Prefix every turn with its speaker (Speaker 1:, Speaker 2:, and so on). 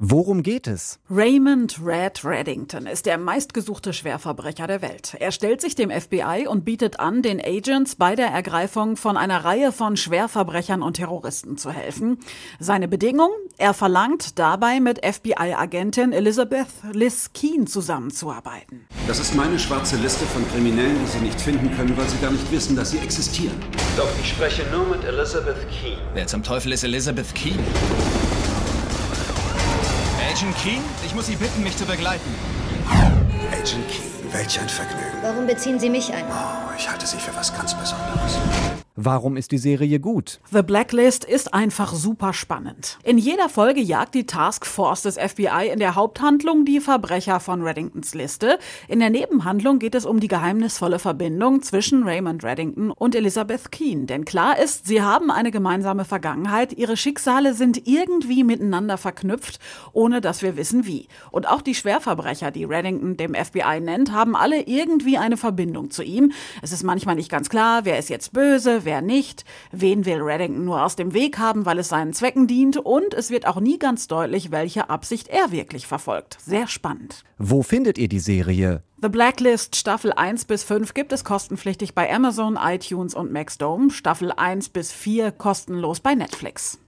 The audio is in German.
Speaker 1: Worum geht es?
Speaker 2: Raymond Red Reddington ist der meistgesuchte Schwerverbrecher der Welt. Er stellt sich dem FBI und bietet an, den Agents bei der Ergreifung von einer Reihe von Schwerverbrechern und Terroristen zu helfen. Seine Bedingung? Er verlangt, dabei mit FBI-Agentin Elizabeth Liz Keene zusammenzuarbeiten.
Speaker 3: Das ist meine schwarze Liste von Kriminellen, die Sie nicht finden können, weil Sie gar nicht wissen, dass sie existieren.
Speaker 4: Doch ich spreche nur mit Elizabeth Keene.
Speaker 5: Wer zum Teufel ist Elizabeth Keene? Agent Keene, ich muss Sie bitten, mich zu begleiten.
Speaker 3: Agent Keene, welch ein Vergnügen.
Speaker 6: Warum beziehen Sie mich ein?
Speaker 3: Oh, ich halte Sie für was ganz Besonderes.
Speaker 1: Warum ist die Serie gut?
Speaker 2: The Blacklist ist einfach super spannend. In jeder Folge jagt die Task Force des FBI in der Haupthandlung die Verbrecher von Reddingtons Liste. In der Nebenhandlung geht es um die geheimnisvolle Verbindung zwischen Raymond Reddington und Elizabeth Keene. Denn klar ist, sie haben eine gemeinsame Vergangenheit. Ihre Schicksale sind irgendwie miteinander verknüpft, ohne dass wir wissen wie. Und auch die Schwerverbrecher, die Reddington dem FBI nennt, haben alle irgendwie eine Verbindung zu ihm. Es ist manchmal nicht ganz klar, wer ist jetzt böse, wer nicht, wen will Reddington nur aus dem Weg haben, weil es seinen Zwecken dient, und es wird auch nie ganz deutlich, welche Absicht er wirklich verfolgt. Sehr spannend.
Speaker 1: Wo findet ihr die Serie?
Speaker 2: The Blacklist Staffel 1 bis 5 gibt es kostenpflichtig bei Amazon, iTunes und Maxdome, Staffel 1 bis 4 kostenlos bei Netflix.